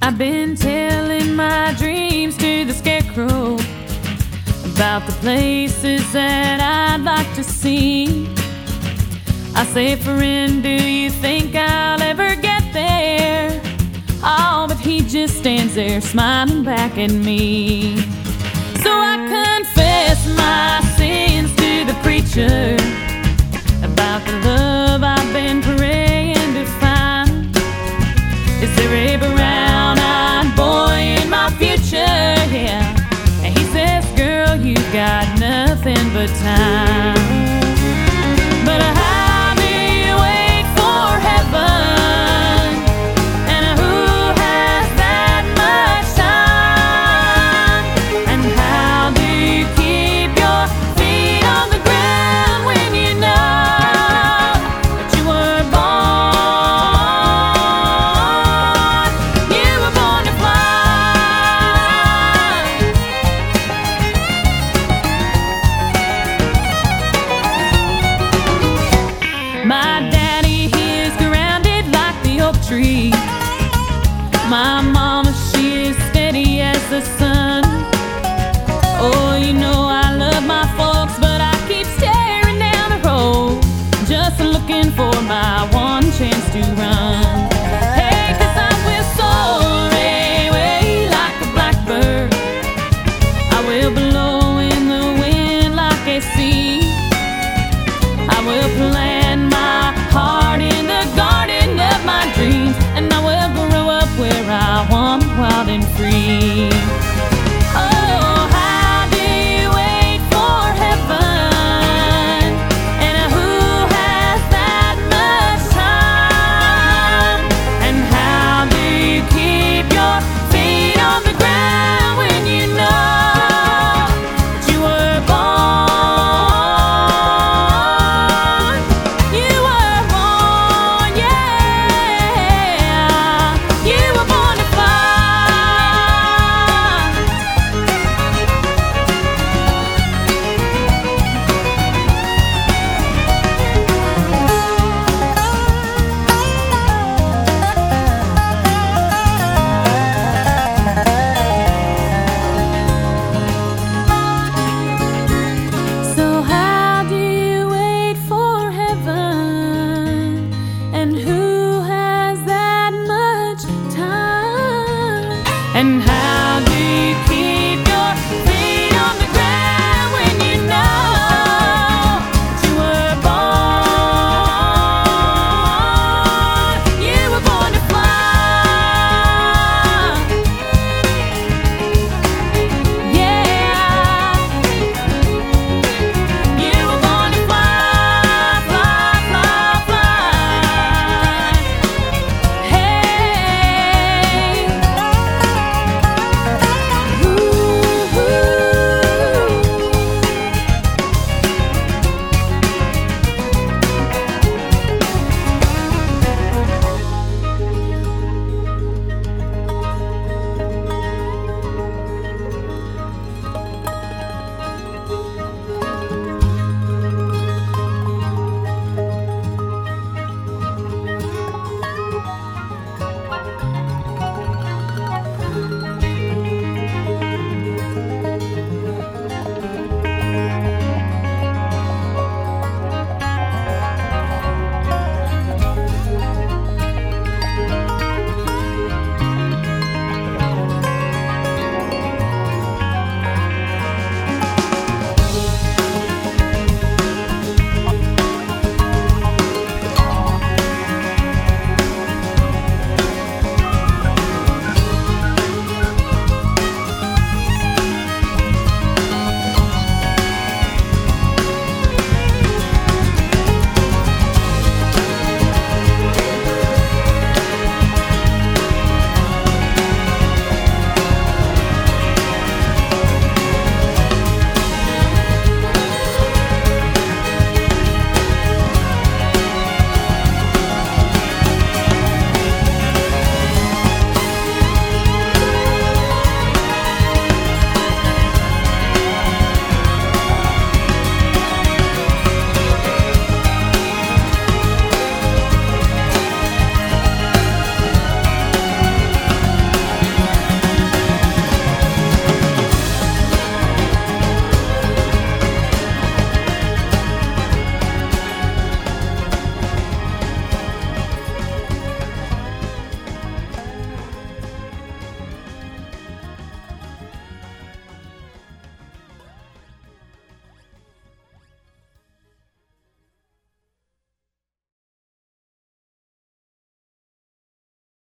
I've been telling my dreams to the scarecrow about the places that I'd like to see. I say, friend, do you think I'll ever get there? Oh, but he just stands there smiling back at me. So I confess my sins to the preacher about the love I've been praying to find. Is there a brown-eyed boy in my future? Yeah. And he says, girl, you've got nothing but time.